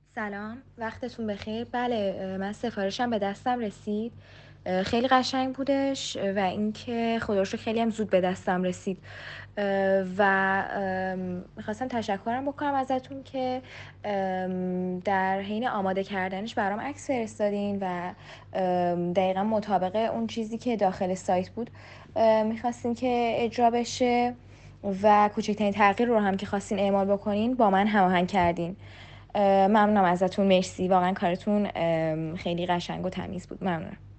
سلام، وقتتون بخیر. بله، من سفارشم به دستم رسید. خیلی قشنگ بودش و اینکه خدا رو شکر خیلی هم زود به دستم رسید. و میخواستم تشکرم بکنم ازتون که در حین آماده کردنش برام عکس فرستادین و دقیقا مطابق اون چیزی که داخل سایت بود میخواستین که اجرا بشه و کوچکترین تغییر رو هم که خواستین اعمال بکنین با من هماهنگ کردین. ممنونم ازتون، مرسی، واقعا کارتون خیلی قشنگ و تمیز بود. ممنونم.